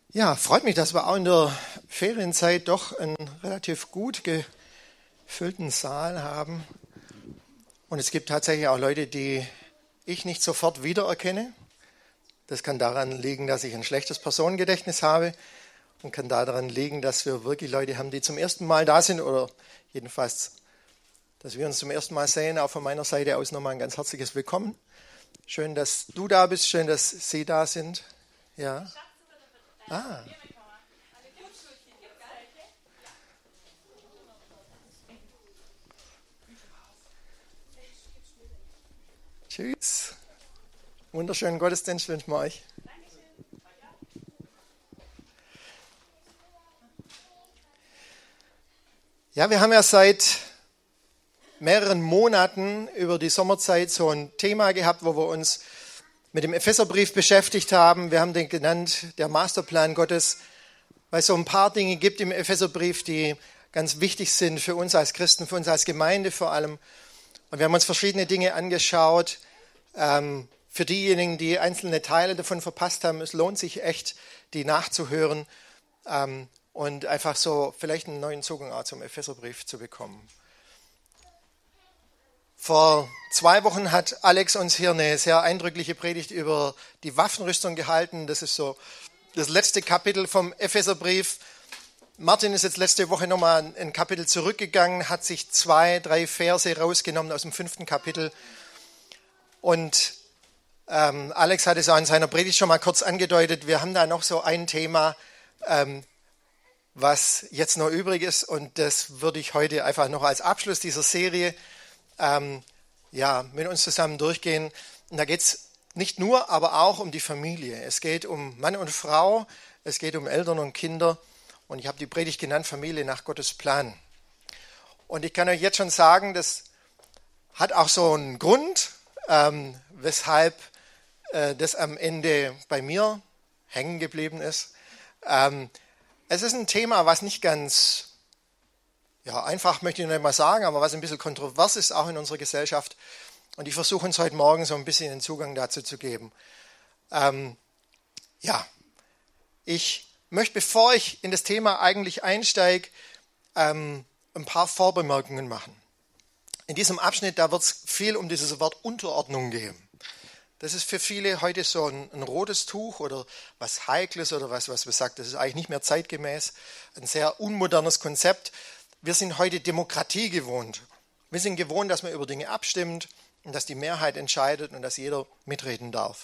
Ja, freut mich, dass wir auch in der Ferienzeit doch einen relativ gut gefüllten Saal haben. Und es gibt tatsächlich auch Leute, die ich nicht sofort wiedererkenne. Das kann daran liegen, dass ich ein schlechtes Personengedächtnis habe und kann daran liegen, dass wir wirklich Leute haben, die zum ersten Mal da sind oder jedenfalls, dass wir uns zum ersten Mal sehen. Auch von meiner Seite aus nochmal ein ganz herzliches Willkommen. Schön, dass du da bist, schön, dass Sie da sind. Ja. Ah. Tschüss. Wunderschönen Gottesdienst wünschen wir euch. Ja, wir haben ja seit mehreren Monaten über die Sommerzeit so ein Thema gehabt, wo wir uns mit dem Epheserbrief beschäftigt haben. Wir haben den genannt, der Masterplan Gottes, weil es so ein paar Dinge gibt im Epheserbrief, die ganz wichtig sind für uns als Christen, für uns als Gemeinde vor allem. Und wir haben uns verschiedene Dinge angeschaut. Für diejenigen, die einzelne Teile davon verpasst haben, es lohnt sich echt, die nachzuhören und einfach so vielleicht einen neuen Zugang auch zum Epheserbrief zu bekommen. Vor 2 Wochen hat Alex uns hier eine sehr eindrückliche Predigt über die Waffenrüstung gehalten. Das ist so das letzte Kapitel vom Epheserbrief. Martin ist jetzt letzte Woche nochmal ein Kapitel zurückgegangen, hat sich 2, 3 Verse rausgenommen aus dem 5. Kapitel. Und Alex hat es auch in seiner Predigt schon mal kurz angedeutet. Wir haben da noch so ein Thema, was jetzt noch übrig ist. Und das würde ich heute einfach noch als Abschluss dieser Serie mit uns zusammen durchgehen. Und da geht es nicht nur, aber auch um die Familie. Es geht um Mann und Frau, es geht um Eltern und Kinder. Und ich habe die Predigt genannt, Familie nach Gottes Plan. Und ich kann euch jetzt schon sagen, das hat auch so einen Grund, weshalb das am Ende bei mir hängen geblieben ist. Es ist ein Thema, was nicht ganz einfach möchte ich nicht mal sagen, aber was ein bisschen kontrovers ist, auch in unserer Gesellschaft. Und ich versuche uns heute Morgen so ein bisschen den Zugang dazu zu geben. Ich möchte, bevor ich in das Thema eigentlich einsteige, ein paar Vorbemerkungen machen. In diesem Abschnitt, da wird es viel um dieses Wort Unterordnung gehen. Das ist für viele heute so ein rotes Tuch oder was Heikles oder was man sagt, das ist eigentlich nicht mehr zeitgemäß, ein sehr unmodernes Konzept. Wir sind heute Demokratie gewohnt. Wir sind gewohnt, dass man über Dinge abstimmt und dass die Mehrheit entscheidet und dass jeder mitreden darf.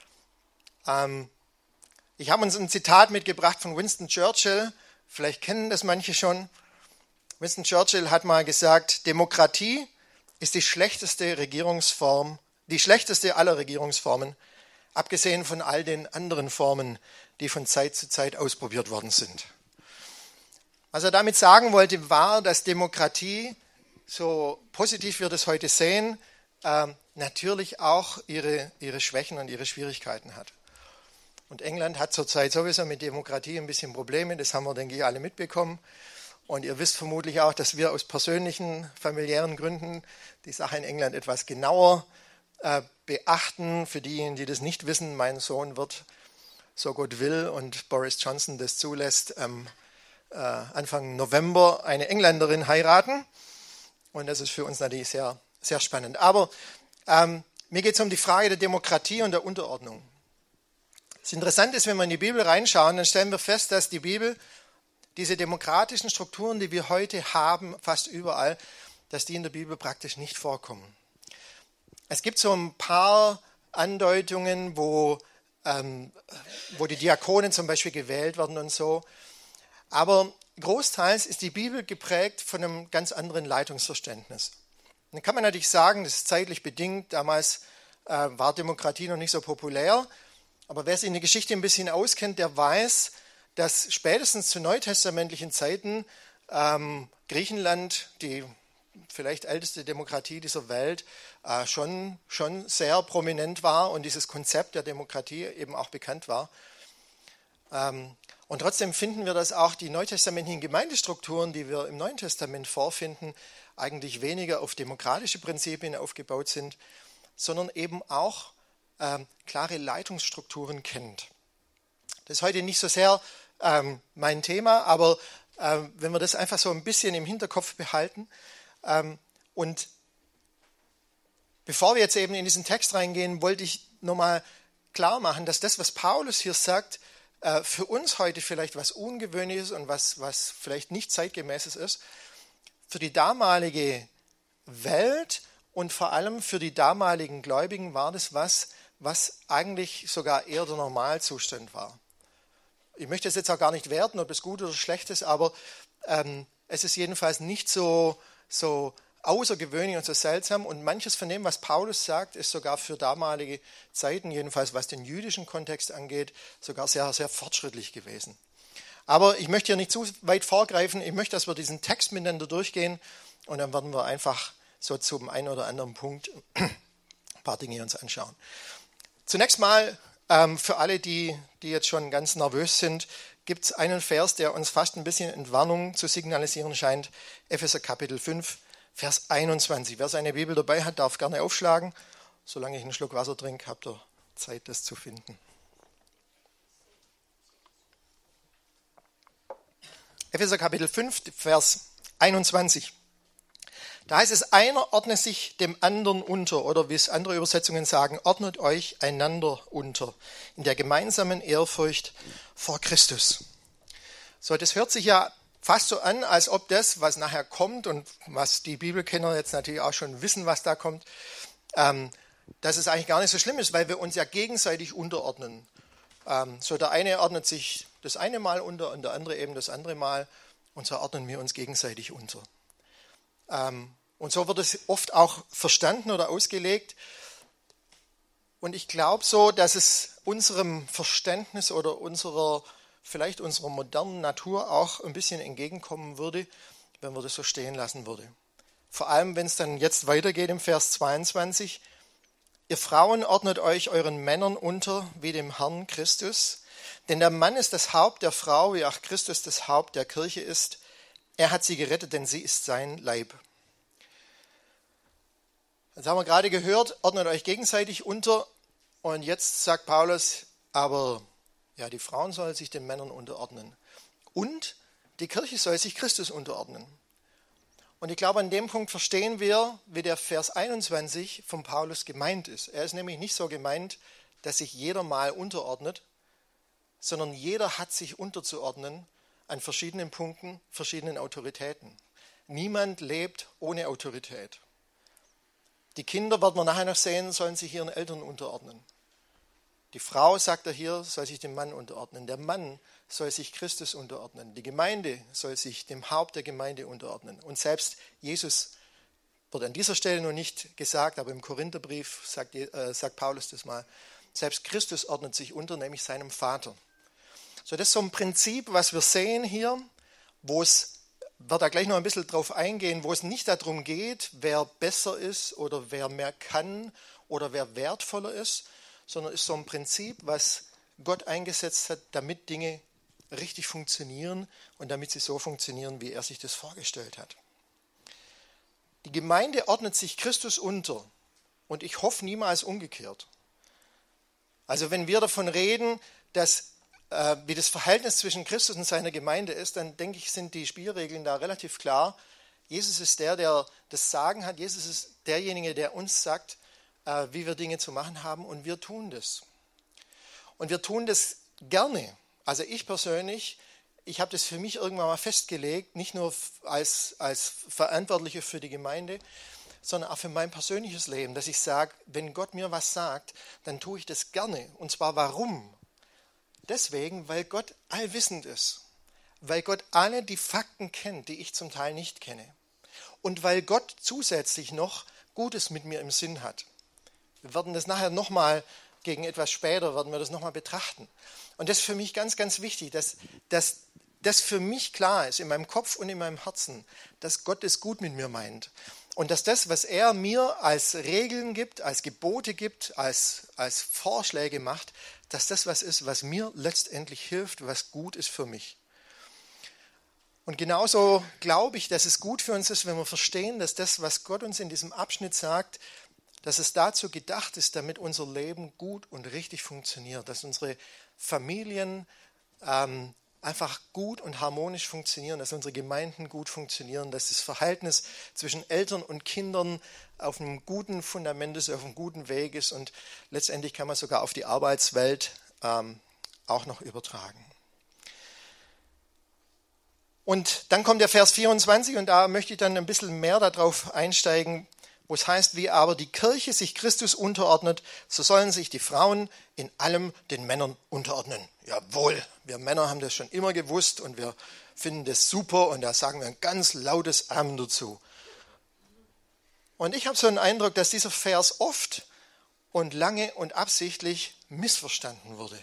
Ich habe uns ein Zitat mitgebracht von Winston Churchill. Vielleicht kennen das manche schon. Winston Churchill hat mal gesagt, Demokratie ist die schlechteste Regierungsform, die schlechteste aller Regierungsformen, abgesehen von all den anderen Formen, die von Zeit zu Zeit ausprobiert worden sind. Was er damit sagen wollte, war, dass Demokratie, so positiv wir das heute sehen, natürlich auch ihre Schwächen und ihre Schwierigkeiten hat. Und England hat zurzeit sowieso mit Demokratie ein bisschen Probleme, das haben wir, denke ich, alle mitbekommen. Und ihr wisst vermutlich auch, dass wir aus persönlichen, familiären Gründen die Sache in England etwas genauer beachten. Für diejenigen, die das nicht wissen, mein Sohn wird, so Gott will und Boris Johnson das zulässt, Anfang November eine Engländerin heiraten. Und das ist für uns natürlich sehr, sehr spannend. Aber mir geht es um die Frage der Demokratie und der Unterordnung. Das Interessante ist, wenn wir in die Bibel reinschauen, dann stellen wir fest, dass die Bibel diese demokratischen Strukturen, die wir heute haben, fast überall, dass die in der Bibel praktisch nicht vorkommen. Es gibt so ein paar Andeutungen, wo die Diakonen zum Beispiel gewählt werden und so. Aber großteils ist die Bibel geprägt von einem ganz anderen Leitungsverständnis. Und dann kann man natürlich sagen, das ist zeitlich bedingt. Damals war Demokratie noch nicht so populär. Aber wer sich in der Geschichte ein bisschen auskennt, der weiß, dass spätestens zu neutestamentlichen Zeiten Griechenland, die vielleicht älteste Demokratie dieser Welt, schon sehr prominent war und dieses Konzept der Demokratie eben auch bekannt war. Und trotzdem finden wir, dass auch die neutestamentlichen Gemeindestrukturen, die wir im Neuen Testament vorfinden, eigentlich weniger auf demokratische Prinzipien aufgebaut sind, sondern eben auch klare Leitungsstrukturen kennt. Das ist heute nicht so sehr mein Thema, aber wenn wir das einfach so ein bisschen im Hinterkopf behalten. Und bevor wir jetzt eben in diesen Text reingehen, wollte ich nochmal klar machen, dass das, was Paulus hier sagt, für uns heute vielleicht was Ungewöhnliches und was vielleicht nicht zeitgemäßes ist. Für die damalige Welt und vor allem für die damaligen Gläubigen war das was eigentlich sogar eher der Normalzustand war. Ich möchte es jetzt auch gar nicht werten, ob es gut oder schlecht ist, aber es ist jedenfalls nicht so außergewöhnlich und so seltsam. Und manches von dem, was Paulus sagt, ist sogar für damalige Zeiten, jedenfalls was den jüdischen Kontext angeht, sogar sehr, sehr fortschrittlich gewesen. Aber ich möchte hier nicht zu weit vorgreifen. Ich möchte, dass wir diesen Text miteinander durchgehen und dann werden wir einfach so zum einen oder anderen Punkt ein paar Dinge uns anschauen. Zunächst mal für alle, die jetzt schon ganz nervös sind, gibt es einen Vers, der uns fast ein bisschen Entwarnung zu signalisieren scheint. Epheser Kapitel 5, Vers 21. Wer seine Bibel dabei hat, darf gerne aufschlagen. Solange ich einen Schluck Wasser trinke, habt ihr Zeit, das zu finden. Epheser Kapitel 5, Vers 21. Da heißt es, einer ordne sich dem anderen unter, oder wie es andere Übersetzungen sagen, ordnet euch einander unter, in der gemeinsamen Ehrfurcht vor Christus. So, das hört sich ja fast so an, als ob das, was nachher kommt und was die Bibelkenner jetzt natürlich auch schon wissen, was da kommt, dass es eigentlich gar nicht so schlimm ist, weil wir uns ja gegenseitig unterordnen. So, der eine ordnet sich das eine Mal unter und der andere eben das andere Mal und so ordnen wir uns gegenseitig unter. Und so wird es oft auch verstanden oder ausgelegt. Und ich glaube so, dass es unserem Verständnis oder vielleicht unserer modernen Natur auch ein bisschen entgegenkommen würde, wenn wir das so stehen lassen würden. Vor allem, wenn es dann jetzt weitergeht im Vers 22. Ihr Frauen ordnet euch euren Männern unter wie dem Herrn Christus. Denn der Mann ist das Haupt der Frau, wie auch Christus das Haupt der Kirche ist. Er hat sie gerettet, denn sie ist sein Leib. Das haben wir gerade gehört, ordnet euch gegenseitig unter. Und jetzt sagt Paulus, aber ja, die Frauen sollen sich den Männern unterordnen. Und die Kirche soll sich Christus unterordnen. Und ich glaube, an dem Punkt verstehen wir, wie der Vers 21 von Paulus gemeint ist. Er ist nämlich nicht so gemeint, dass sich jeder mal unterordnet, sondern jeder hat sich unterzuordnen an verschiedenen Punkten, verschiedenen Autoritäten. Niemand lebt ohne Autorität. Die Kinder, werden wir nachher noch sehen, sollen sich ihren Eltern unterordnen. Die Frau, sagt er hier, soll sich dem Mann unterordnen. Der Mann soll sich Christus unterordnen. Die Gemeinde soll sich dem Haupt der Gemeinde unterordnen. Und selbst Jesus wird an dieser Stelle noch nicht gesagt, aber im Korintherbrief sagt Paulus das mal. Selbst Christus ordnet sich unter, nämlich seinem Vater. So, das ist so ein Prinzip, was wir sehen hier, wo es, wird da gleich noch ein bisschen drauf eingehen, wo es nicht darum geht, wer besser ist oder wer mehr kann oder wer wertvoller ist, sondern ist so ein Prinzip, was Gott eingesetzt hat, damit Dinge richtig funktionieren und damit sie so funktionieren, wie er sich das vorgestellt hat. Die Gemeinde ordnet sich Christus unter und ich hoffe niemals umgekehrt. Also wenn wir davon reden, dass wie das Verhältnis zwischen Christus und seiner Gemeinde ist, dann denke ich, sind die Spielregeln da relativ klar. Jesus ist der das Sagen hat. Jesus ist derjenige, der uns sagt, wie wir Dinge zu machen haben, und wir tun das. Und wir tun das gerne. Also ich persönlich, ich habe das für mich irgendwann mal festgelegt, nicht nur als Verantwortlicher für die Gemeinde, sondern auch für mein persönliches Leben, dass ich sage, wenn Gott mir was sagt, dann tue ich das gerne. Und zwar warum? Deswegen, weil Gott allwissend ist, weil Gott alle die Fakten kennt, die ich zum Teil nicht kenne, und weil Gott zusätzlich noch Gutes mit mir im Sinn hat. Wir werden das nachher nochmal, gegen etwas später, werden wir das nochmal betrachten. Und das ist für mich ganz, ganz wichtig, dass das für mich klar ist, in meinem Kopf und in meinem Herzen, dass Gott es gut mit mir meint. Und dass das, was er mir als Regeln gibt, als Gebote gibt, als Vorschläge macht, dass das was ist, was mir letztendlich hilft, was gut ist für mich. Und genauso glaube ich, dass es gut für uns ist, wenn wir verstehen, dass das, was Gott uns in diesem Abschnitt sagt, dass es dazu gedacht ist, damit unser Leben gut und richtig funktioniert, dass unsere Familien einfach gut und harmonisch funktionieren, dass unsere Gemeinden gut funktionieren, dass das Verhältnis zwischen Eltern und Kindern auf einem guten Fundament ist, auf einem guten Weg ist und letztendlich kann man sogar auf die Arbeitswelt auch noch übertragen. Und dann kommt der Vers 24 und da möchte ich dann ein bisschen mehr darauf einsteigen, wo es heißt, wie aber die Kirche sich Christus unterordnet, so sollen sich die Frauen in allem den Männern unterordnen. Jawohl, wir Männer haben das schon immer gewusst und wir finden das super und da sagen wir ein ganz lautes Amen dazu. Und ich habe so einen Eindruck, dass dieser Vers oft und lange und absichtlich missverstanden wurde.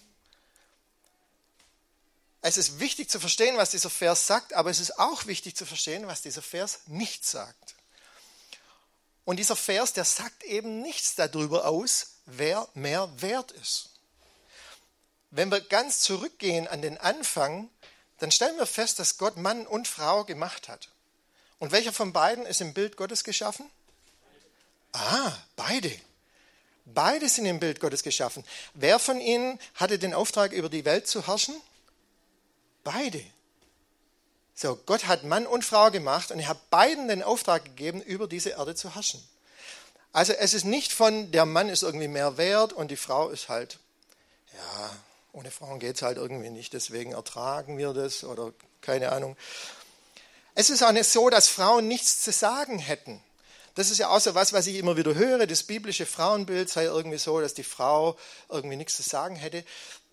Es ist wichtig zu verstehen, was dieser Vers sagt, aber es ist auch wichtig zu verstehen, was dieser Vers nicht sagt. Und dieser Vers, der sagt eben nichts darüber aus, wer mehr wert ist. Wenn wir ganz zurückgehen an den Anfang, dann stellen wir fest, dass Gott Mann und Frau gemacht hat. Und welcher von beiden ist im Bild Gottes geschaffen? Beide. Beide sind im Bild Gottes geschaffen. Wer von ihnen hatte den Auftrag, über die Welt zu herrschen? Beide. So, Gott hat Mann und Frau gemacht und er hat beiden den Auftrag gegeben, über diese Erde zu herrschen. Also es ist nicht von, der Mann ist irgendwie mehr wert und die Frau ist halt, ohne Frauen geht es halt irgendwie nicht, deswegen ertragen wir das oder keine Ahnung. Es ist auch nicht so, dass Frauen nichts zu sagen hätten. Das ist ja auch so was ich immer wieder höre, das biblische Frauenbild sei irgendwie so, dass die Frau irgendwie nichts zu sagen hätte.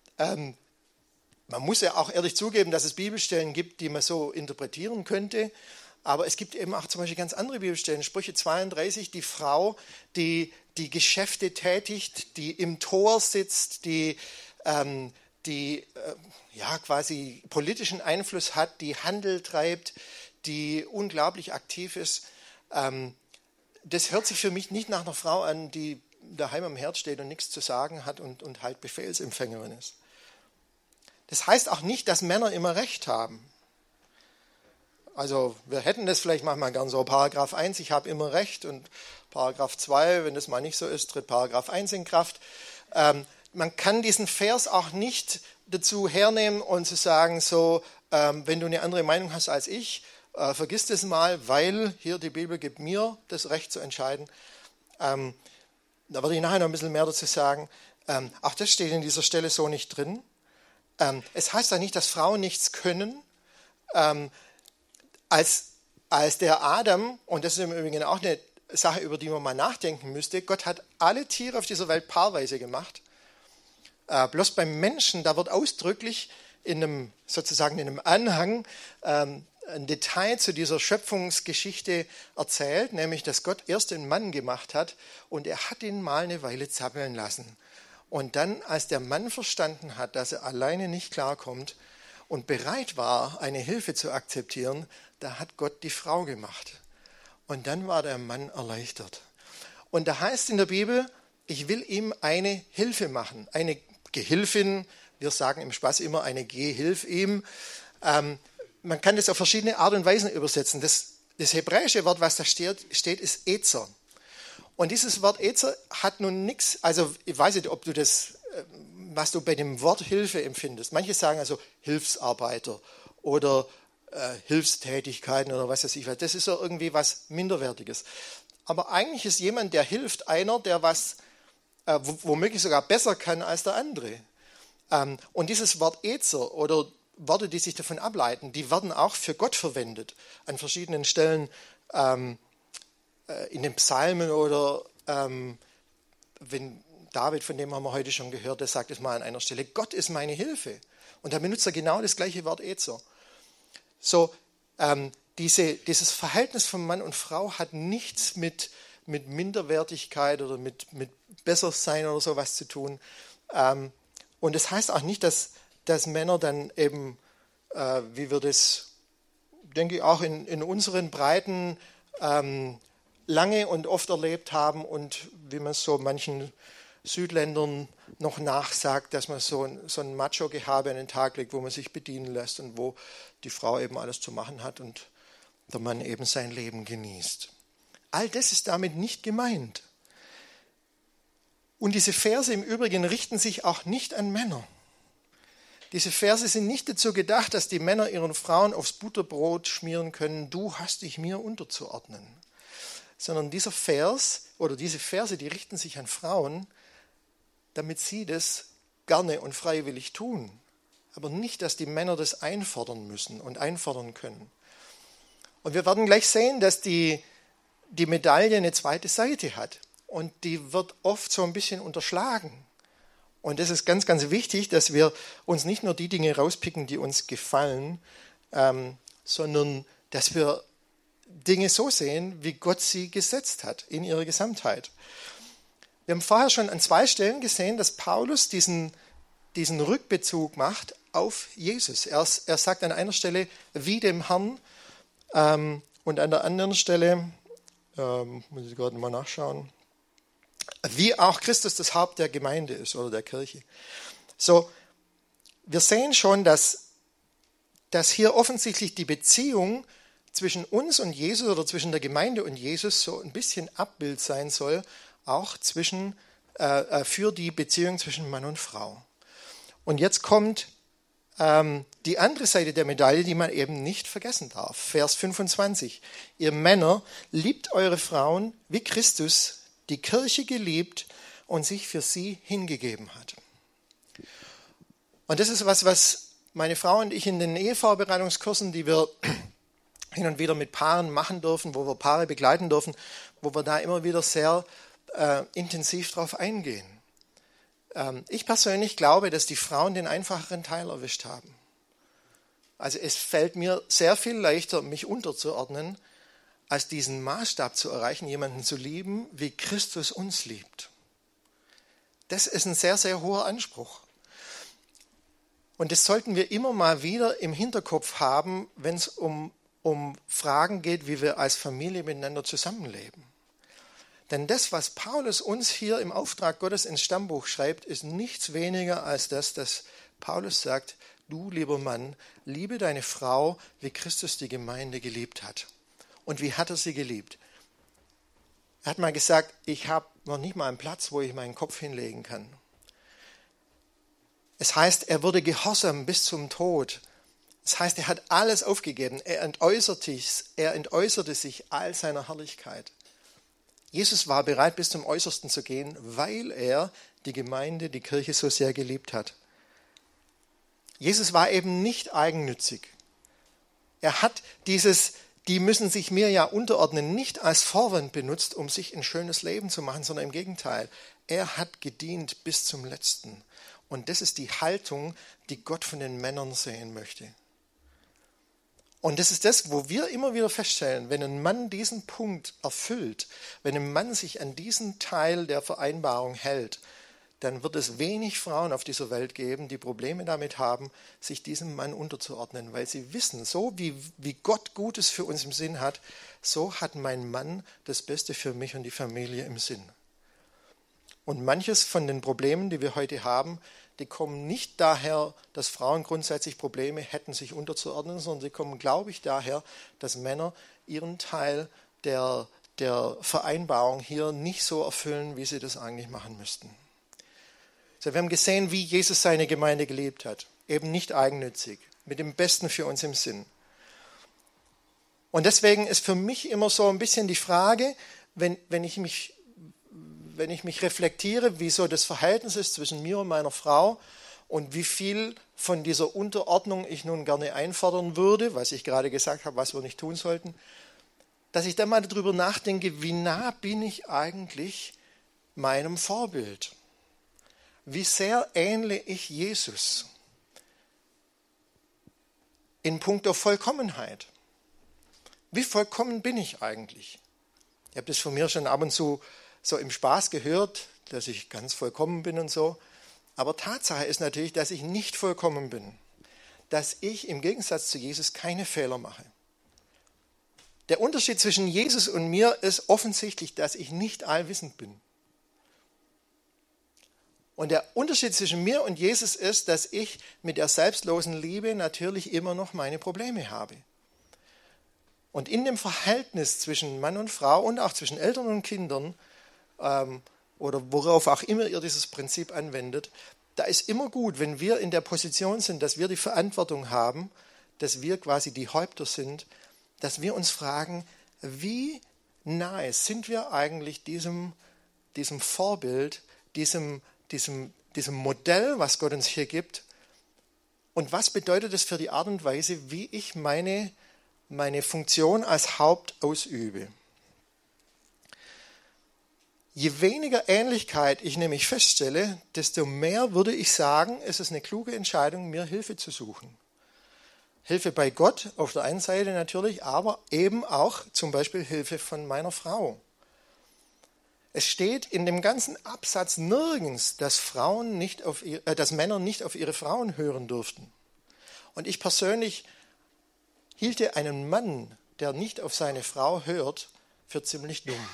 Man muss ja auch ehrlich zugeben, dass es Bibelstellen gibt, die man so interpretieren könnte. Aber es gibt eben auch zum Beispiel ganz andere Bibelstellen. Sprüche 32, die Frau, die Geschäfte tätigt, die im Tor sitzt, die quasi politischen Einfluss hat, die Handel treibt, die unglaublich aktiv ist. Das hört sich für mich nicht nach einer Frau an, die daheim am Herd steht und nichts zu sagen hat und halt Befehlsempfängerin ist. Das heißt auch nicht, dass Männer immer Recht haben. Also wir hätten das vielleicht manchmal gern so, Paragraph 1, ich habe immer Recht und Paragraph 2, wenn das mal nicht so ist, tritt Paragraph 1 in Kraft. Man kann diesen Vers auch nicht dazu hernehmen und zu sagen, so, wenn du eine andere Meinung hast als ich, vergiss das mal, weil hier die Bibel gibt mir das Recht zu entscheiden. Da werde ich nachher noch ein bisschen mehr dazu sagen. Auch das steht in dieser Stelle so nicht drin. Es heißt ja nicht, dass Frauen nichts können. Als der Adam, und das ist im Übrigen auch eine Sache, über die man mal nachdenken müsste, Gott hat alle Tiere auf dieser Welt paarweise gemacht. Bloß beim Menschen, da wird ausdrücklich in einem Anhang ein Detail zu dieser Schöpfungsgeschichte erzählt, nämlich, dass Gott erst den Mann gemacht hat und er hat ihn mal eine Weile zappeln lassen. Und dann, als der Mann verstanden hat, dass er alleine nicht klarkommt und bereit war, eine Hilfe zu akzeptieren, da hat Gott die Frau gemacht. Und dann war der Mann erleichtert. Und da heißt in der Bibel, ich will ihm eine Hilfe machen, eine Gehilfin, wir sagen im Spaß immer eine Gehilf ihm. Man kann das auf verschiedene Art und Weisen übersetzen. Das hebräische Wort, was da steht, ist Ezer. Und dieses Wort Ezer hat nun nichts, also ich weiß nicht, ob du das, was du bei dem Wort Hilfe empfindest. Manche sagen also Hilfsarbeiter oder Hilfstätigkeiten oder was weiß ich was. Das ist ja irgendwie was Minderwertiges. Aber eigentlich ist jemand, der hilft, einer, der was womöglich sogar besser kann als der andere. Und dieses Wort Ezer oder Worte, die sich davon ableiten, die werden auch für Gott verwendet. An verschiedenen Stellen in den Psalmen oder wenn David, von dem haben wir heute schon gehört, der sagt es mal an einer Stelle, Gott ist meine Hilfe. Und da benutzt er genau das gleiche Wort Ezer. So, dieses Verhältnis von Mann und Frau hat nichts mit Minderwertigkeit oder mit Bessersein oder sowas zu tun. Und das heißt auch nicht, dass Männer dann eben, wie wir das, denke ich, auch in unseren Breiten lange und oft erlebt haben und wie man es so manchen Südländern noch nachsagt, dass man so ein Macho-Gehabe an den Tag legt, wo man sich bedienen lässt und wo die Frau eben alles zu machen hat und der Mann eben sein Leben genießt. All das ist damit nicht gemeint. Und diese Verse im Übrigen richten sich auch nicht an Männer. Diese Verse sind nicht dazu gedacht, dass die Männer ihren Frauen aufs Butterbrot schmieren können, du hast dich mir unterzuordnen. Sondern dieser Vers oder diese Verse, die richten sich an Frauen, damit sie das gerne und freiwillig tun. Aber nicht, dass die Männer das einfordern müssen und einfordern können. Und wir werden gleich sehen, dass die Medaille eine zweite Seite hat. Und die wird oft so ein bisschen unterschlagen. Und es ist ganz, ganz wichtig, dass wir uns nicht nur die Dinge rauspicken, die uns gefallen, sondern dass wir Dinge so sehen, wie Gott sie gesetzt hat, in ihrer Gesamtheit. Wir haben vorher schon an 2 Stellen gesehen, dass Paulus diesen Rückbezug macht auf Jesus. Er sagt an einer Stelle, wie dem Herrn, und an der anderen Stelle, muss ich gerade mal nachschauen, wie auch Christus das Haupt der Gemeinde ist oder der Kirche. So, wir sehen schon, dass hier offensichtlich die Beziehung zwischen uns und Jesus oder zwischen der Gemeinde und Jesus so ein bisschen Abbild sein soll, auch für die Beziehung zwischen Mann und Frau. Und jetzt kommt die andere Seite der Medaille, die man eben nicht vergessen darf. Vers 25. Ihr Männer, liebt eure Frauen, wie Christus die Kirche geliebt und sich für sie hingegeben hat. Und das ist was meine Frau und ich in den Ehevorbereitungskursen, die wir hin und wieder mit Paaren machen dürfen, wo wir Paare begleiten dürfen, wo wir da immer wieder sehr intensiv drauf eingehen. Ich persönlich glaube, dass die Frauen den einfacheren Teil erwischt haben. Also es fällt mir sehr viel leichter, mich unterzuordnen, als diesen Maßstab zu erreichen, jemanden zu lieben, wie Christus uns liebt. Das ist ein sehr, sehr hoher Anspruch. Und das sollten wir immer mal wieder im Hinterkopf haben, wenn es um Fragen geht, wie wir als Familie miteinander zusammenleben. Denn das, was Paulus uns hier im Auftrag Gottes ins Stammbuch schreibt, ist nichts weniger als das, dass Paulus sagt, du, lieber Mann, liebe deine Frau, wie Christus die Gemeinde geliebt hat. Und wie hat er sie geliebt? Er hat mal gesagt, ich habe noch nicht mal einen Platz, wo ich meinen Kopf hinlegen kann. Es heißt, er wurde gehorsam bis zum Tod. Das heißt, er hat alles aufgegeben. Er entäußerte sich all seiner Herrlichkeit. Jesus war bereit, bis zum Äußersten zu gehen, weil er die Gemeinde, die Kirche so sehr geliebt hat. Jesus war eben nicht eigennützig. Er hat die müssen sich mir ja unterordnen, nicht als Vorwand benutzt, um sich ein schönes Leben zu machen, sondern im Gegenteil. Er hat gedient bis zum Letzten. Und das ist die Haltung, die Gott von den Männern sehen möchte. Und das ist das, wo wir immer wieder feststellen, wenn ein Mann diesen Punkt erfüllt, wenn ein Mann sich an diesen Teil der Vereinbarung hält, dann wird es wenig Frauen auf dieser Welt geben, die Probleme damit haben, sich diesem Mann unterzuordnen, weil sie wissen, so wie Gott Gutes für uns im Sinn hat, so hat mein Mann das Beste für mich und die Familie im Sinn. Und manches von den Problemen, die wir heute haben, die kommen nicht daher, dass Frauen grundsätzlich Probleme hätten, sich unterzuordnen, sondern sie kommen, glaube ich, daher, dass Männer ihren Teil der Vereinbarung hier nicht so erfüllen, wie sie das eigentlich machen müssten. So, wir haben gesehen, wie Jesus seine Gemeinde geliebt hat. Eben nicht eigennützig, mit dem Besten für uns im Sinn. Und deswegen ist für mich immer so ein bisschen die Frage, wenn ich mich reflektiere, wie so das Verhältnis ist zwischen mir und meiner Frau und wie viel von dieser Unterordnung ich nun gerne einfordern würde, was ich gerade gesagt habe, was wir nicht tun sollten, dass ich dann mal darüber nachdenke, wie nah bin ich eigentlich meinem Vorbild? Wie sehr ähnle ich Jesus in puncto Vollkommenheit? Wie vollkommen bin ich eigentlich? Ich habe das von mir schon ab und zu so im Spaß gehört, dass ich ganz vollkommen bin und so. Aber Tatsache ist natürlich, dass ich nicht vollkommen bin. Dass ich im Gegensatz zu Jesus keine Fehler mache. Der Unterschied zwischen Jesus und mir ist offensichtlich, dass ich nicht allwissend bin. Und der Unterschied zwischen mir und Jesus ist, dass ich mit der selbstlosen Liebe natürlich immer noch meine Probleme habe. Und in dem Verhältnis zwischen Mann und Frau und auch zwischen Eltern und Kindern oder worauf auch immer ihr dieses Prinzip anwendet, da ist immer gut, wenn wir in der Position sind, dass wir die Verantwortung haben, dass wir quasi die Häupter sind, dass wir uns fragen, wie nahe sind wir eigentlich diesem Vorbild, diesem Modell, was Gott uns hier gibt, und was bedeutet es für die Art und Weise, wie ich meine Funktion als Haupt ausübe. Je weniger Ähnlichkeit ich nämlich feststelle, desto mehr würde ich sagen, es ist eine kluge Entscheidung, mir Hilfe zu suchen. Hilfe bei Gott auf der einen Seite natürlich, aber eben auch zum Beispiel Hilfe von meiner Frau. Es steht in dem ganzen Absatz nirgends, dass Männer nicht auf ihre Frauen hören durften. Und ich persönlich hielte einen Mann, der nicht auf seine Frau hört, für ziemlich dumm.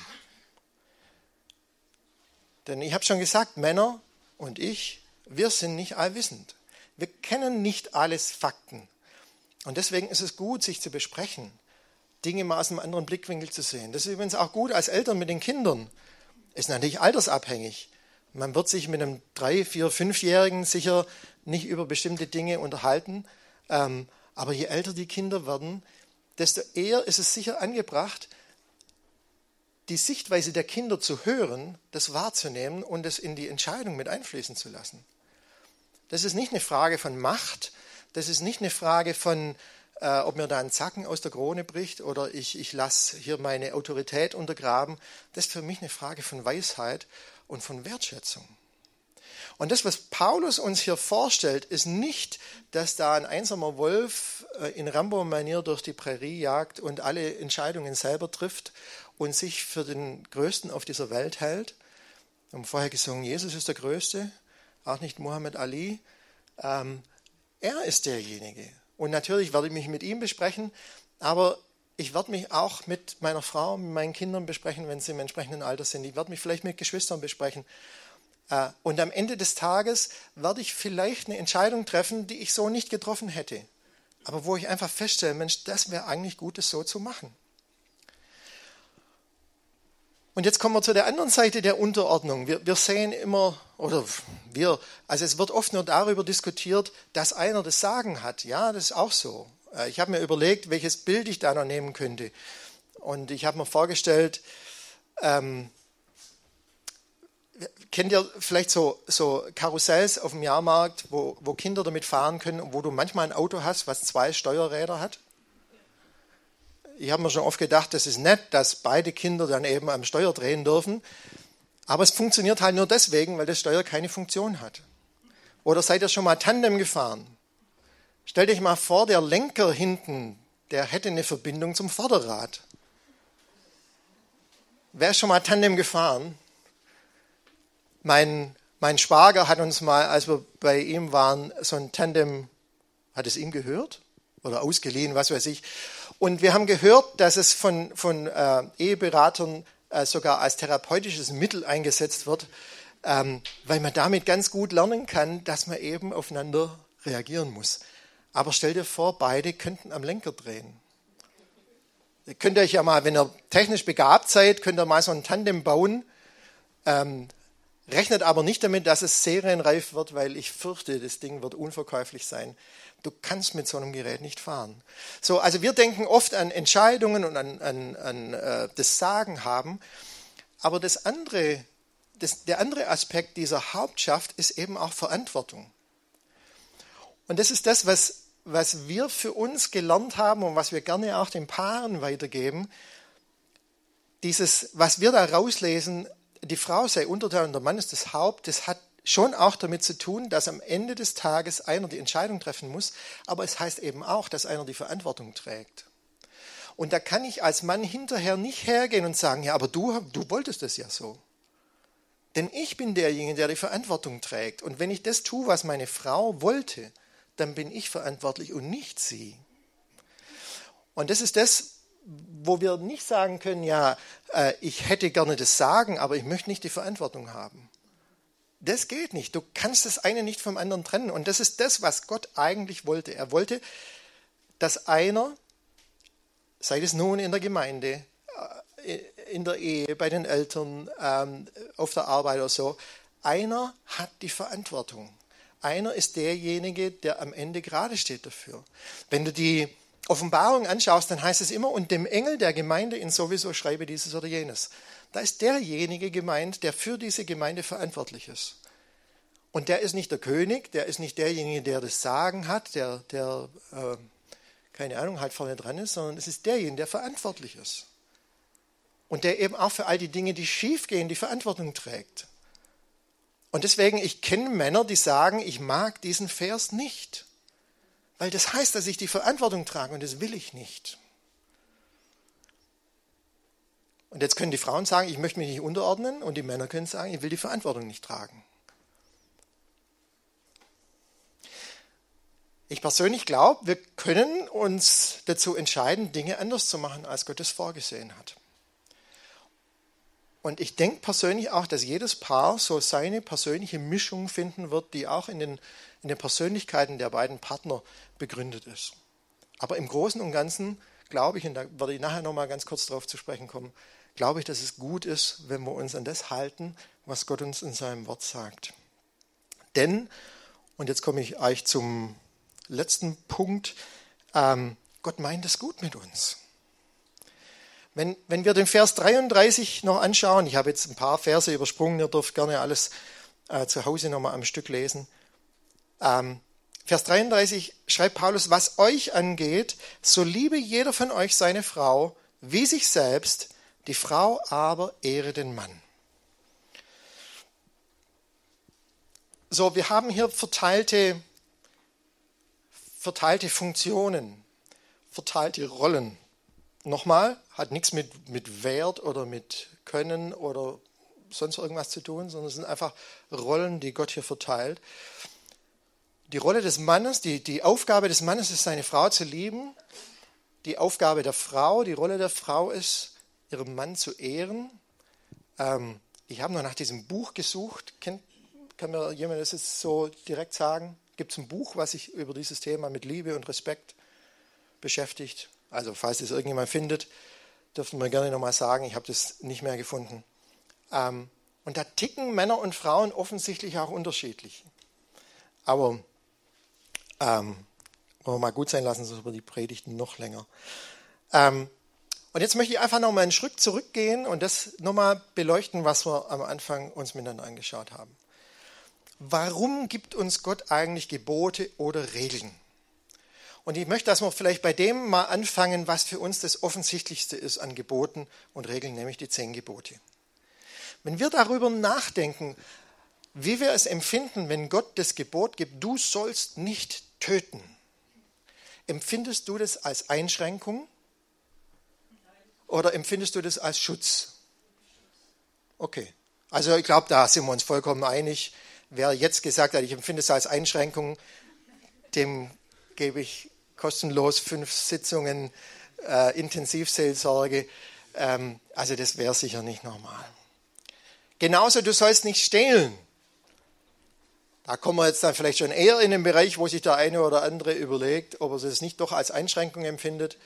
Denn ich habe schon gesagt, Männer und ich, wir sind nicht allwissend. Wir kennen nicht alles Fakten. Und deswegen ist es gut, sich zu besprechen, Dinge mal aus einem anderen Blickwinkel zu sehen. Das ist übrigens auch gut als Eltern mit den Kindern. Ist natürlich altersabhängig. Man wird sich mit einem 3-, 4-, 5-Jährigen sicher nicht über bestimmte Dinge unterhalten. Aber je älter die Kinder werden, desto eher ist es sicher angebracht, die Sichtweise der Kinder zu hören, das wahrzunehmen und es in die Entscheidung mit einfließen zu lassen. Das ist nicht eine Frage von Macht, das ist nicht eine Frage von, ob mir da ein Zacken aus der Krone bricht oder ich lasse hier meine Autorität untergraben. Das ist für mich eine Frage von Weisheit und von Wertschätzung. Und das, was Paulus uns hier vorstellt, ist nicht, dass da ein einsamer Wolf in Rambo-Manier durch die Prärie jagt und alle Entscheidungen selber trifft und sich für den Größten auf dieser Welt hält. Wir haben vorher gesungen, Jesus ist der Größte, auch nicht Muhammad Ali. Er ist derjenige. Und natürlich werde ich mich mit ihm besprechen, aber ich werde mich auch mit meiner Frau, mit meinen Kindern besprechen, wenn sie im entsprechenden Alter sind. Ich werde mich vielleicht mit Geschwistern besprechen. Und am Ende des Tages werde ich vielleicht eine Entscheidung treffen, die ich so nicht getroffen hätte. Aber wo ich einfach feststelle, Mensch, das wäre eigentlich gut, das so zu machen. Und jetzt kommen wir zu der anderen Seite der Unterordnung. Wir sehen immer, also es wird oft nur darüber diskutiert, dass einer das Sagen hat. Ja, das ist auch so. Ich habe mir überlegt, welches Bild ich da noch nehmen könnte. Und ich habe mir vorgestellt, kennt ihr vielleicht so Karussells auf dem Jahrmarkt, wo Kinder damit fahren können und wo du manchmal ein Auto hast, was 2 Steuerräder hat? Ich habe mir schon oft gedacht, das ist nett, dass beide Kinder dann eben am Steuer drehen dürfen. Aber es funktioniert halt nur deswegen, weil das Steuer keine Funktion hat. Oder seid ihr schon mal Tandem gefahren? Stellt euch mal vor, der Lenker hinten, der hätte eine Verbindung zum Vorderrad. Wer ist schon mal Tandem gefahren? Mein Schwager hat uns mal, als wir bei ihm waren, so ein Tandem, hat es ihm gehört? Oder ausgeliehen, was weiß ich. Und wir haben gehört, dass es von Eheberatern sogar als therapeutisches Mittel eingesetzt wird, weil man damit ganz gut lernen kann, dass man eben aufeinander reagieren muss. Aber stell dir vor, beide könnten am Lenker drehen. Ihr könnt euch ja mal, wenn ihr technisch begabt seid, könnt ihr mal so ein Tandem bauen. Rechnet aber nicht damit, dass es serienreif wird, weil ich fürchte, das Ding wird unverkäuflich sein. Du kannst mit so einem Gerät nicht fahren. So, also wir denken oft an Entscheidungen und an das Sagen haben, aber der andere Aspekt dieser Hauptschaft ist eben auch Verantwortung. Und das ist das, was wir für uns gelernt haben und was wir gerne auch den Paaren weitergeben. Dieses, was wir da rauslesen, die Frau sei Untertan und der Mann ist das Haupt, das hat schon auch damit zu tun, dass am Ende des Tages einer die Entscheidung treffen muss, aber es heißt eben auch, dass einer die Verantwortung trägt. Und da kann ich als Mann hinterher nicht hergehen und sagen, ja, aber du wolltest es ja so. Denn ich bin derjenige, der die Verantwortung trägt. Und wenn ich das tue, was meine Frau wollte, dann bin ich verantwortlich und nicht sie. Und das ist das, wo wir nicht sagen können, ja, ich hätte gerne das Sagen, aber ich möchte nicht die Verantwortung haben. Das geht nicht. Du kannst das eine nicht vom anderen trennen. Und das ist das, was Gott eigentlich wollte. Er wollte, dass einer, sei es nun in der Gemeinde, in der Ehe, bei den Eltern, auf der Arbeit oder so, einer hat die Verantwortung. einer ist derjenige, der am Ende gerade steht dafür. Wenn du die Offenbarung anschaust, dann heißt es immer, und dem Engel der Gemeinde in sowieso schreibe dieses oder jenes. Da ist derjenige gemeint, der für diese Gemeinde verantwortlich ist. Und der ist nicht der König, der ist nicht derjenige, der das Sagen hat, der keine Ahnung, halt vorne dran ist, sondern es ist derjenige, der verantwortlich ist. Und der eben auch für all die Dinge, die schief gehen, die Verantwortung trägt. Und deswegen, ich kenne Männer, die sagen, ich mag diesen Vers nicht. Weil das heißt, dass ich die Verantwortung trage und das will ich nicht. Und jetzt können die Frauen sagen, ich möchte mich nicht unterordnen und die Männer können sagen, ich will die Verantwortung nicht tragen. Ich persönlich glaube, wir können uns dazu entscheiden, Dinge anders zu machen, als Gott es vorgesehen hat. Und ich denke persönlich auch, dass jedes Paar so seine persönliche Mischung finden wird, die auch in den Persönlichkeiten der beiden Partner begründet ist. Aber im Großen und Ganzen glaube ich, und da werde ich nachher nochmal ganz kurz darauf zu sprechen kommen, glaube ich, dass es gut ist, wenn wir uns an das halten, was Gott uns in seinem Wort sagt. Denn, und jetzt komme ich eigentlich zum letzten Punkt, Gott meint es gut mit uns. Wenn wir den Vers 33 noch anschauen, ich habe jetzt ein paar Verse übersprungen, ihr dürft gerne alles zu Hause nochmal am Stück lesen. Vers 33 schreibt Paulus, was euch angeht, so liebe jeder von euch seine Frau wie sich selbst, die Frau aber ehre den Mann. So, wir haben hier verteilte Funktionen, verteilte Rollen. Nochmal, hat nichts mit Wert oder mit Können oder sonst irgendwas zu tun, sondern es sind einfach Rollen, die Gott hier verteilt. Die Rolle des Mannes, die Aufgabe des Mannes ist, seine Frau zu lieben. Die Aufgabe der Frau, die Rolle der Frau ist, ihren Mann zu ehren. Ich habe noch nach diesem Buch gesucht. Kann mir jemand das jetzt so direkt sagen? Gibt es ein Buch, was sich über dieses Thema mit Liebe und Respekt beschäftigt? Also falls es irgendjemand findet, dürfen wir gerne nochmal sagen, ich habe das nicht mehr gefunden. Und da ticken Männer und Frauen offensichtlich auch unterschiedlich. Aber wollen wir mal gut sein lassen, sonst wird die Predigten noch länger. Und jetzt möchte ich einfach nochmal einen Schritt zurückgehen und das nochmal beleuchten, was wir am Anfang uns miteinander angeschaut haben. Warum gibt uns Gott eigentlich Gebote oder Regeln? Und ich möchte, dass wir vielleicht bei dem mal anfangen, was für uns das Offensichtlichste ist an Geboten und Regeln, nämlich die 10 Gebote. Wenn wir darüber nachdenken, wie wir es empfinden, wenn Gott das Gebot gibt, du sollst nicht töten, empfindest du das als Einschränkung oder empfindest du das als Schutz? Okay, also ich glaube, da sind wir uns vollkommen einig. Wer jetzt gesagt hat, ich empfinde es als Einschränkung, dem gebe ich kostenlos 5 Sitzungen Intensivseelsorge. Also das wäre sicher nicht normal. Genauso, du sollst nicht stehlen. Da kommen wir jetzt dann vielleicht schon eher in den Bereich, wo sich der eine oder andere überlegt, ob er es nicht doch als Einschränkung empfindet,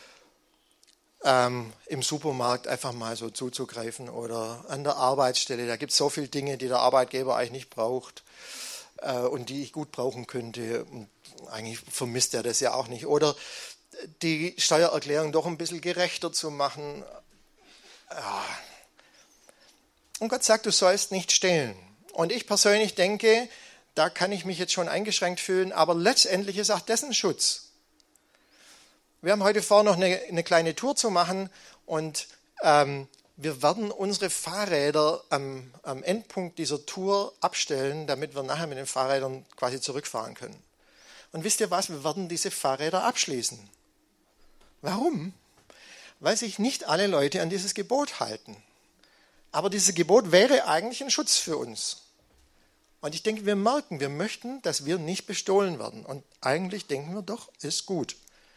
im Supermarkt einfach mal so zuzugreifen oder an der Arbeitsstelle. Da gibt es so viele Dinge, die der Arbeitgeber eigentlich nicht braucht und die ich gut brauchen könnte. Und eigentlich vermisst er das ja auch nicht. Oder die Steuererklärung doch ein bisschen gerechter zu machen. Ja. Und Gott sagt, du sollst nicht stehlen. Und ich persönlich denke, da kann ich mich jetzt schon eingeschränkt fühlen, aber letztendlich ist auch dessen Schutz. Wir haben heute vor, noch eine kleine Tour zu machen und wir werden unsere Fahrräder am Endpunkt dieser Tour abstellen, damit wir nachher mit den Fahrrädern quasi zurückfahren können. Und wisst ihr was, wir werden diese Fahrräder abschließen. Warum? Weil sich nicht alle Leute an dieses Gebot halten. Aber dieses Gebot wäre eigentlich ein Schutz für uns. Und ich denke, wir möchten, dass wir nicht bestohlen werden. Und eigentlich denken wir doch, ist gut.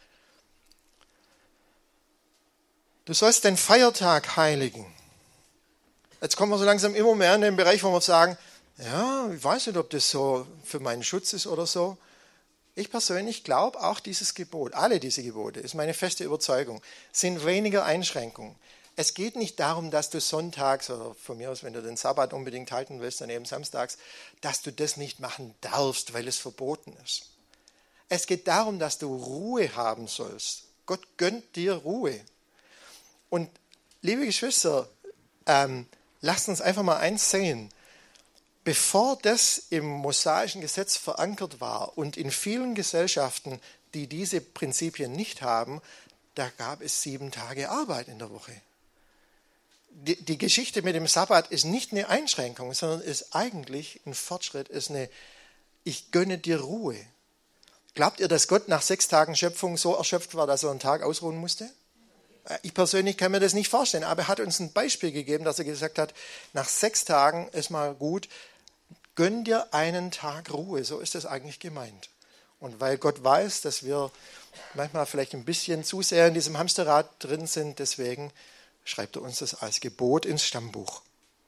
Du sollst den Feiertag heiligen. Jetzt kommen wir so langsam immer mehr in den Bereich, wo wir sagen, ja, ich weiß nicht, ob das so für meinen Schutz ist oder so. Ich persönlich glaube, auch dieses Gebot, alle diese Gebote, ist meine feste Überzeugung, sind weniger Einschränkungen. Es geht nicht darum, dass du sonntags oder von mir aus, wenn du den Sabbat unbedingt halten willst, dann eben samstags, dass du das nicht machen darfst, weil es verboten ist. Es geht darum, dass du Ruhe haben sollst. Gott gönnt dir Ruhe. Und liebe Geschwister, lasst uns einfach mal eins sehen. Bevor das im mosaischen Gesetz verankert war und in vielen Gesellschaften, die diese Prinzipien nicht haben, da gab es 7 Tage Arbeit in der Woche. Die Geschichte mit dem Sabbat ist nicht eine Einschränkung, sondern ist eigentlich ein Fortschritt, ist eine, ich gönne dir Ruhe. Glaubt ihr, dass Gott nach 6 Tagen Schöpfung so erschöpft war, dass er einen Tag ausruhen musste? Ich persönlich kann mir das nicht vorstellen, aber er hat uns ein Beispiel gegeben, dass er gesagt hat, nach 6 Tagen ist mal gut, gönn dir einen Tag Ruhe, so ist das eigentlich gemeint. Und weil Gott weiß, dass wir manchmal vielleicht ein bisschen zu sehr in diesem Hamsterrad drin sind, deswegen schreibt er uns das als Gebot ins Stammbuch.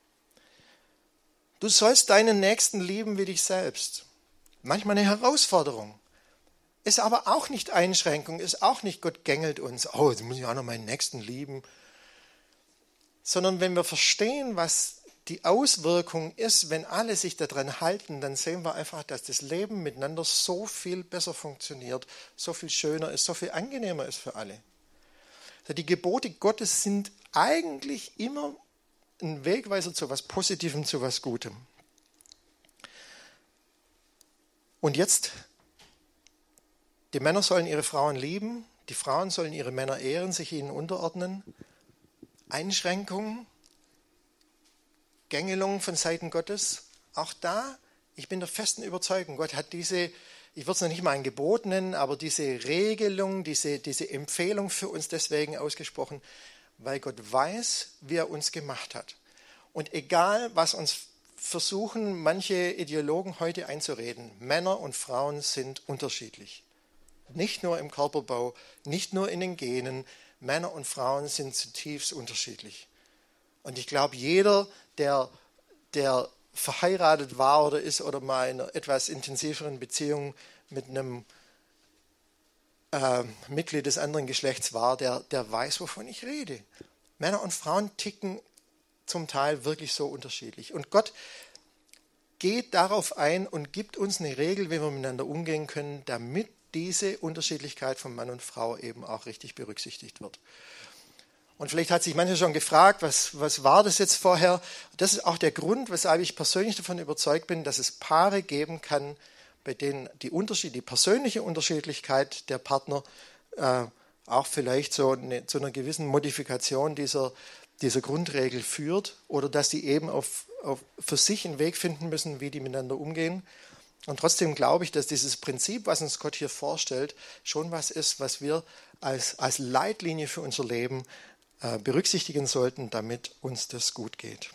Du sollst deinen Nächsten lieben wie dich selbst. Manchmal eine Herausforderung. Ist aber auch nicht Einschränkung, ist auch nicht Gott gängelt uns, oh, jetzt muss ich auch noch meinen Nächsten lieben. Sondern wenn wir verstehen, was die Auswirkung ist, wenn alle sich daran halten, dann sehen wir einfach, dass das Leben miteinander so viel besser funktioniert, so viel schöner ist, so viel angenehmer ist für alle. Die Gebote Gottes sind eigentlich immer ein Wegweiser zu was Positivem, zu was Gutem. Und jetzt, die Männer sollen ihre Frauen lieben, die Frauen sollen ihre Männer ehren, sich ihnen unterordnen. Einschränkungen, Gängelungen von Seiten Gottes, auch da, ich bin der festen Überzeugung, Gott hat diese, ich würde es noch nicht mal ein Gebot nennen, aber diese Regelung, diese Empfehlung für uns deswegen ausgesprochen, weil Gott weiß, wie er uns gemacht hat. Und egal, was uns versuchen manche Ideologen heute einzureden, Männer und Frauen sind unterschiedlich. Nicht nur im Körperbau, nicht nur in den Genen, Männer und Frauen sind zutiefst unterschiedlich. Und ich glaube, jeder, der verheiratet war oder ist oder mal in einer etwas intensiveren Beziehung mit einem Mitglied des anderen Geschlechts war, der weiß, wovon ich rede. Männer und Frauen ticken zum Teil wirklich so unterschiedlich. Und Gott geht darauf ein und gibt uns eine Regel, wie wir miteinander umgehen können, damit diese Unterschiedlichkeit von Mann und Frau eben auch richtig berücksichtigt wird. Und vielleicht hat sich mancher schon gefragt, was war das jetzt vorher? Das ist auch der Grund, weshalb ich persönlich davon überzeugt bin, dass es Paare geben kann, bei denen die persönliche Unterschiedlichkeit der Partner auch vielleicht zu einer gewissen Modifikation dieser Grundregel führt oder dass die eben für sich einen Weg finden müssen, wie die miteinander umgehen. Und trotzdem glaube ich, dass dieses Prinzip, was uns Gott hier vorstellt, schon was ist, was wir als Leitlinie für unser Leben berücksichtigen sollten, damit uns das gut geht.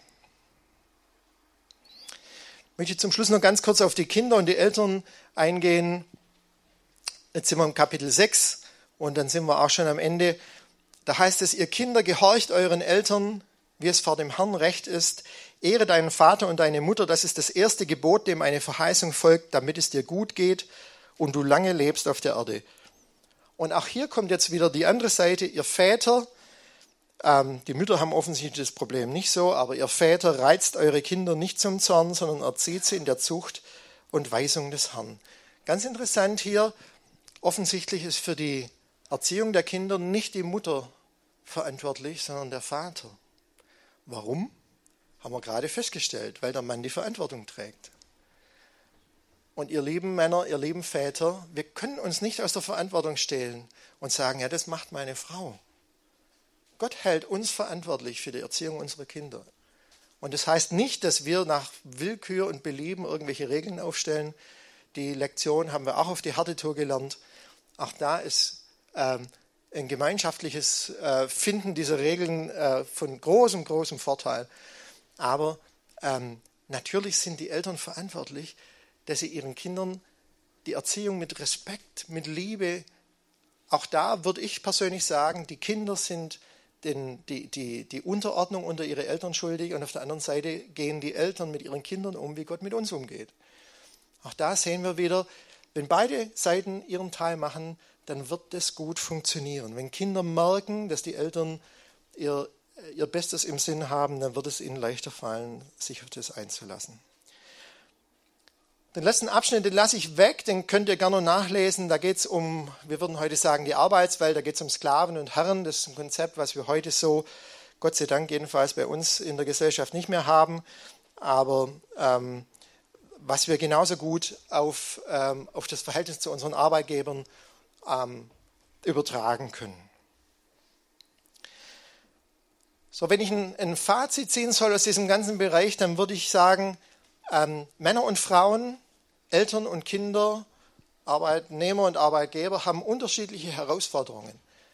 Ich möchte zum Schluss noch ganz kurz auf die Kinder und die Eltern eingehen. Jetzt sind wir im Kapitel 6 und dann sind wir auch schon am Ende. Da heißt es, ihr Kinder, gehorcht euren Eltern, wie es vor dem Herrn recht ist. Ehre deinen Vater und deine Mutter, das ist das erste Gebot, dem eine Verheißung folgt, damit es dir gut geht und du lange lebst auf der Erde. Und auch hier kommt jetzt wieder die andere Seite, ihr Väter, die Mütter haben offensichtlich das Problem nicht so, aber ihr Väter reizt eure Kinder nicht zum Zorn, sondern erzieht sie in der Zucht und Weisung des Herrn. Ganz interessant hier, offensichtlich ist für die Erziehung der Kinder nicht die Mutter verantwortlich, sondern der Vater. Warum? Haben wir gerade festgestellt, weil der Mann die Verantwortung trägt. Und ihr lieben Männer, ihr lieben Väter, wir können uns nicht aus der Verantwortung stehlen und sagen, ja, das macht meine Frau. Gott hält uns verantwortlich für die Erziehung unserer Kinder. Und das heißt nicht, dass wir nach Willkür und Belieben irgendwelche Regeln aufstellen. Die Lektion haben wir auch auf die harte Tour gelernt. Auch da ist ein gemeinschaftliches Finden dieser Regeln von großem, großem Vorteil. Aber natürlich sind die Eltern verantwortlich, dass sie ihren Kindern die Erziehung mit Respekt, mit Liebe, auch da würde ich persönlich sagen, die Kinder sind die Unterordnung unter ihre Eltern schuldig und auf der anderen Seite gehen die Eltern mit ihren Kindern um, wie Gott mit uns umgeht. Auch da sehen wir wieder, wenn beide Seiten ihren Teil machen, dann wird das gut funktionieren. Wenn Kinder merken, dass die Eltern ihr ihr Bestes im Sinn haben, dann wird es ihnen leichter fallen, sich auf das einzulassen. Den letzten Abschnitt, den lasse ich weg, den könnt ihr gerne nachlesen. Da geht es um, wir würden heute sagen, die Arbeitswelt, da geht es um Sklaven und Herren. Das ist ein Konzept, was wir heute so, Gott sei Dank jedenfalls bei uns in der Gesellschaft nicht mehr haben, aber was wir genauso gut auf das Verhältnis zu unseren Arbeitgebern übertragen können. So, wenn ich ein Fazit ziehen soll aus diesem ganzen Bereich, dann würde ich sagen, Männer und Frauen, Eltern und Kinder, Arbeitnehmer und Arbeitgeber haben unterschiedliche Herausforderungen.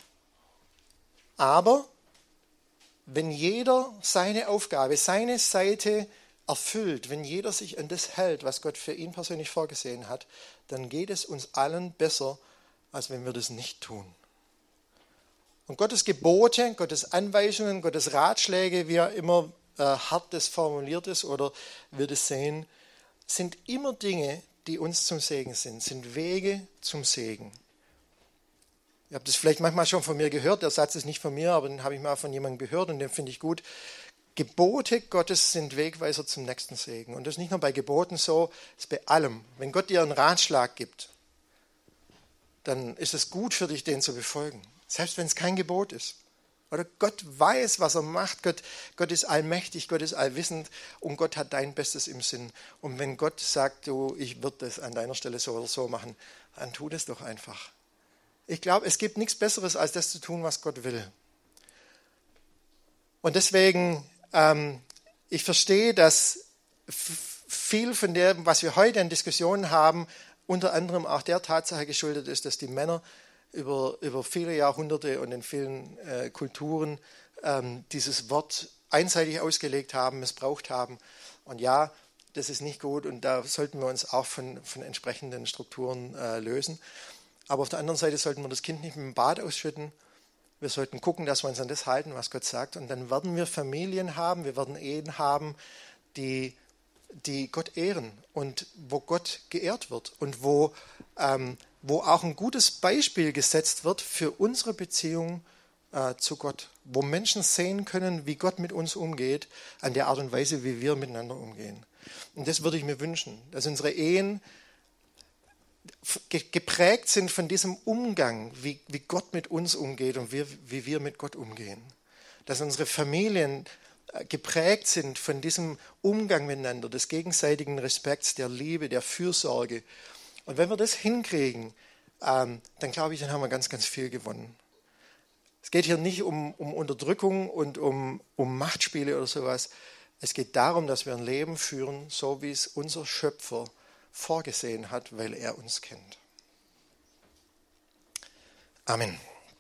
Aber wenn jeder seine Aufgabe, seine Seite erfüllt, wenn jeder sich an das hält, was Gott für ihn persönlich vorgesehen hat, dann geht es uns allen besser, als wenn wir das nicht tun. Und Gottes Gebote, Gottes Anweisungen, Gottes Ratschläge, wie er immer hart das formuliert ist oder wir das sehen, sind immer Dinge, die uns zum Segen sind Wege zum Segen. Ihr habt das vielleicht manchmal schon von mir gehört, der Satz ist nicht von mir, aber den habe ich mal von jemandem gehört und den finde ich gut. Gebote Gottes sind Wegweiser zum nächsten Segen. Und das ist nicht nur bei Geboten so, das ist bei allem. Wenn Gott dir einen Ratschlag gibt, dann ist es gut für dich, den zu befolgen. Selbst wenn es kein Gebot ist. Oder Gott weiß, was er macht. Gott ist allmächtig, Gott ist allwissend und Gott hat dein Bestes im Sinn. Und wenn Gott sagt, du, ich würde das an deiner Stelle so oder so machen, dann tu das doch einfach. Ich glaube, es gibt nichts Besseres, als das zu tun, was Gott will. Und deswegen, ich verstehe, dass viel von dem, was wir heute in Diskussionen haben, unter anderem auch der Tatsache geschuldet ist, dass die Männer über viele Jahrhunderte und in vielen Kulturen dieses Wort einseitig ausgelegt haben, missbraucht haben. Und ja, das ist nicht gut und da sollten wir uns auch von entsprechenden Strukturen lösen. Aber auf der anderen Seite sollten wir das Kind nicht mit dem Bad ausschütten. Wir sollten gucken, dass wir uns an das halten, was Gott sagt. Und dann werden wir Familien haben, wir werden Ehen haben, die Gott ehren und wo Gott geehrt wird und wo auch ein gutes Beispiel gesetzt wird für unsere Beziehung zu Gott, wo Menschen sehen können, wie Gott mit uns umgeht, an der Art und Weise, wie wir miteinander umgehen. Und das würde ich mir wünschen, dass unsere Ehen geprägt sind von diesem Umgang, wie Gott mit uns umgeht und wie wir mit Gott umgehen. Dass unsere Familien geprägt sind von diesem Umgang miteinander, des gegenseitigen Respekts, der Liebe, der Fürsorge. Und wenn wir das hinkriegen, dann glaube ich, dann haben wir ganz, ganz viel gewonnen. Es geht hier nicht um Unterdrückung und um Machtspiele oder sowas. Es geht darum, dass wir ein Leben führen, so wie es unser Schöpfer vorgesehen hat, weil er uns kennt. Amen.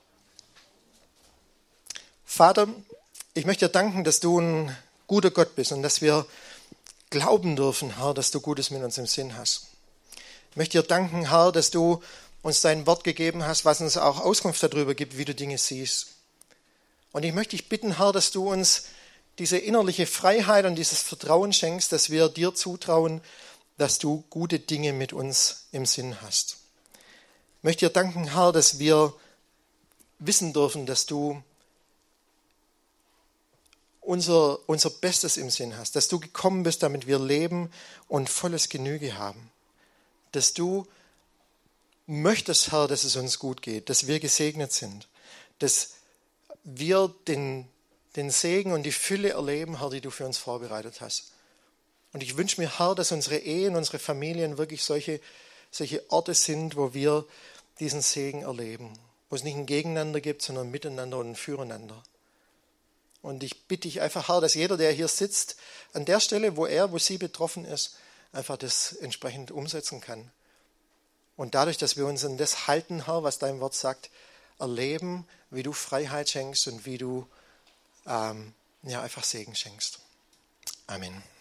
Vater, ich möchte dir danken, dass du ein guter Gott bist und dass wir glauben dürfen, Herr, dass du Gutes mit uns im Sinn hast. Ich möchte dir danken, Herr, dass du uns dein Wort gegeben hast, was uns auch Auskunft darüber gibt, wie du Dinge siehst. Und ich möchte dich bitten, Herr, dass du uns diese innerliche Freiheit und dieses Vertrauen schenkst, dass wir dir zutrauen, dass du gute Dinge mit uns im Sinn hast. Ich möchte dir danken, Herr, dass wir wissen dürfen, dass du unser Bestes im Sinn hast, dass du gekommen bist, damit wir leben und volles Genüge haben. Dass du möchtest, Herr, dass es uns gut geht, dass wir gesegnet sind, dass wir den Segen und die Fülle erleben, Herr, die du für uns vorbereitet hast. Und ich wünsche mir, Herr, dass unsere Ehen, unsere Familien wirklich solche Orte sind, wo wir diesen Segen erleben, wo es nicht ein Gegeneinander gibt, sondern ein Miteinander und ein Füreinander. Und ich bitte dich einfach, Herr, dass jeder, der hier sitzt, an der Stelle, wo sie betroffen ist, einfach das entsprechend umsetzen kann. Und dadurch, dass wir uns an das halten, Herr, was dein Wort sagt, erleben, wie du Freiheit schenkst und wie du einfach Segen schenkst. Amen.